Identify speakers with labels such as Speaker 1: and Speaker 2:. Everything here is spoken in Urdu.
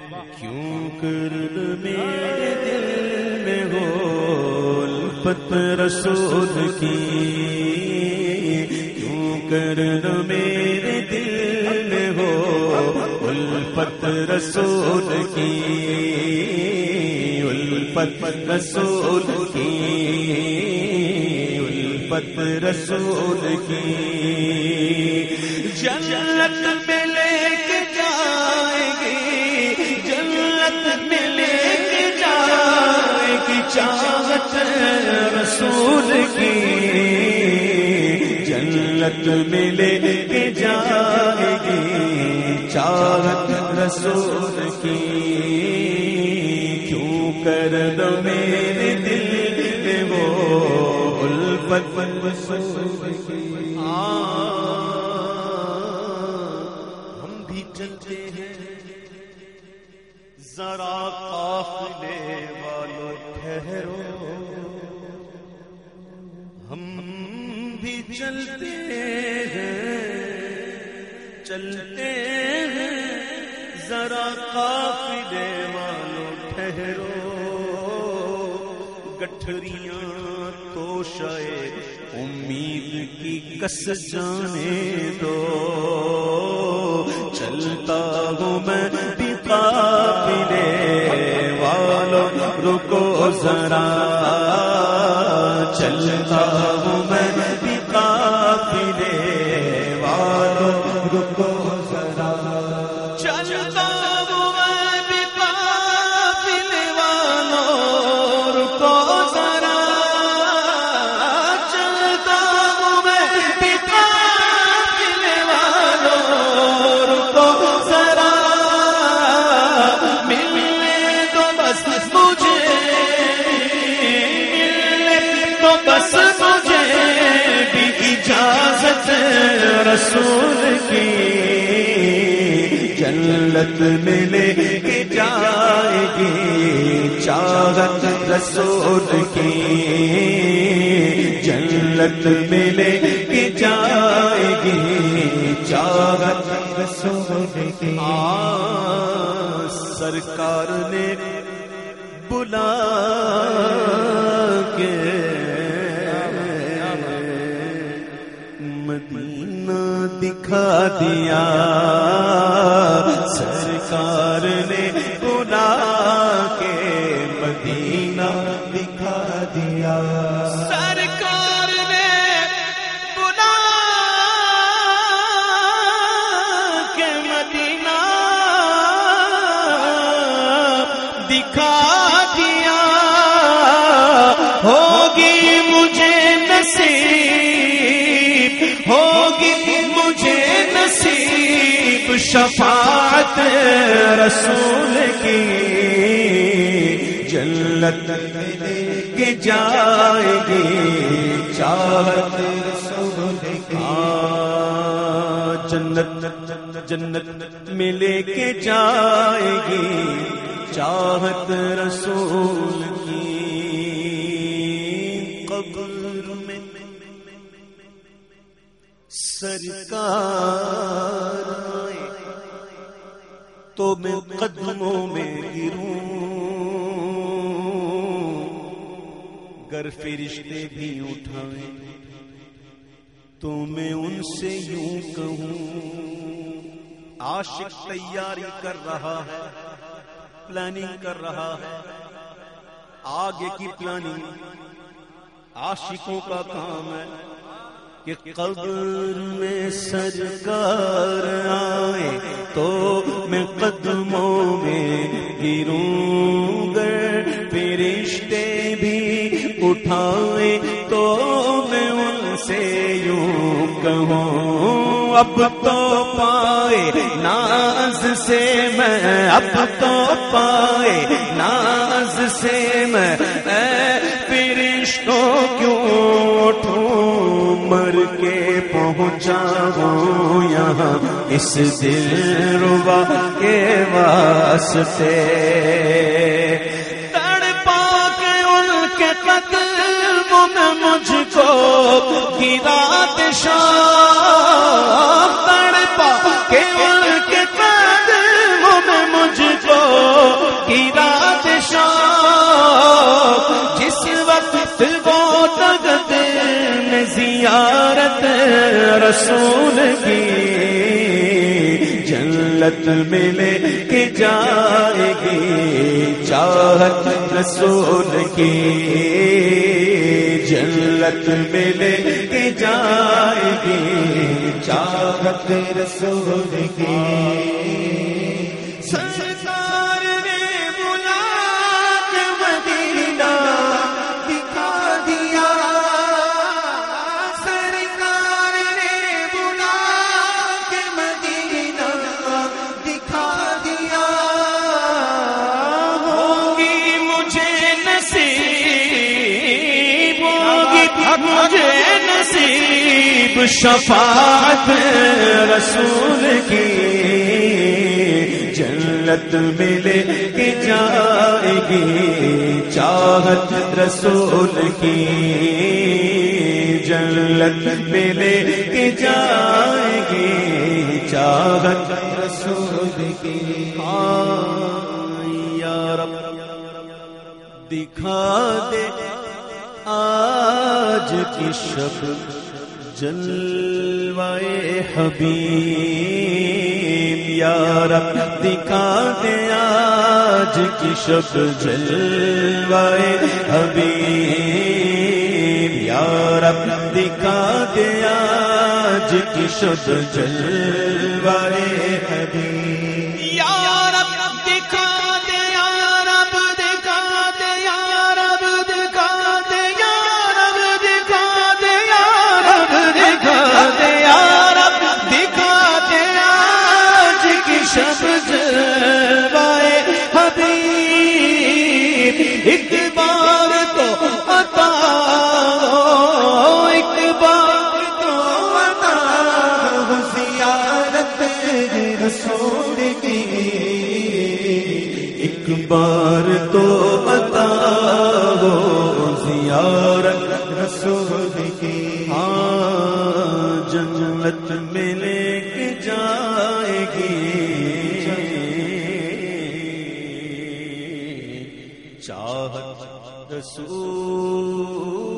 Speaker 1: کیوں کر میرے دل میں ہو الفت رسول کی، کیوں کر میرے دل میں ہو الفت رسول کی، الفت رسول کی، الفت رسول کی، جنت میں لے کے جائے گی، جنت میں لے کے جائے گی چاہت رسول کی، جنت میں لے کے جائے گی چاہت رسول کی، کیوں کر دو میرے دل میں وہ الفت رسول کی۔ ہم بھی چلتے ہیں ذرا قافلے والوں ٹھہرو، ہم بھی چلتے ہیں چلتے ہیں ذرا قافلے والوں ٹھہرو، گٹھریاں تو شاید امید کی کس جانے دو، چلتا ہوں میں بھی قافلے والوں رکو ذرا، چلتا ہوں میں بھی قافلے والوں رکو ذرا، چلتا ہوں میں بھی قافلے والوں رکو ذرا، چلتا ہوں میں بھی قافلے والوں رکو ذرا، ملنے دو بس مجھے، ملنے دو بس مجھے بھی اجازت رسول کی، جنت میں لے کے جائے گی چاہت رسول کی، جنت میں لے کے جائے گی چاہت رسول کی۔ سرکار نے بلا کے مدینہ دکھا دیا، سرکار نے بلا کے مدینہ دکھا دیا، سرکار نے بلا کے مدینہ دکھا دیا، ہوگی مجھے نصیب، ہوگی مجھے نصیب شفاعت رسول کی، جنت میں لے کے جائے گی چاہت رسول کی، جنت جنت میں لے کے جائے گی چاہت رسول کی، قبر میں سرکار آئے تو میں قدموں میں گروں، گر فرشتے بھی اٹھائیں تو میں ان سے یوں کہوں، عاشق تیاری کر رہا ہے، پلاننگ کر رہا ہے، آگے کی پلاننگ عاشقوں کا کام ہے کہ قبر میں سرکار آئے تو میں قدموں میں گروں، گر فرشتے بھی اٹھائے تو میں ان سے یوں کہوں، اب تو پائے ناز سے میں، اب تو پائے ناز سے میں فرشتوں کیوں اٹھوں، مر کے پہنچا ہوں یہاں اس دل ربا کے واسطے، تڑپا کے ان کے قدموں میں مجھ کو گرا دے شام، تڑپا کے ان کے قدموں میں مجھ کو رسول کی جنت میں لے کے جائے گی چاہت رسول کی جنت میں لے کے جائے گی چاہت رسول کی سرکار نے بلا کے مدینہ دکھا دیا سرکار نے بلا کے مدینہ دکھا دیا ہوگی مجھے نصیب ہوگی مجھے نصیب شفاعت رسول کی جنت میں لے کے جائے گی چاہت رسول کی جنت میں لے کے جائے گی چاہت رسول کی یا رب دکھا دے آج کی شب جلوائے حبیب یا رب دکھا دے آج کی شب جلوائے حبیب یا رب دکھا دے آج کی شب جلوائے حبیب یا رب دکھا دے یا رب دکھا دے یا رب دکھا دے یا رب دکھا دے یا رب دکھا دے یا رب دکھا دے آج کی شب جلوائے حبیب ایک بار تو عطا ایک بار تو عطا زیارت رسول کی ایک بار تو عطا ہو زیارت رسول کی جنت میں لے کے جائے گی چاہت رسول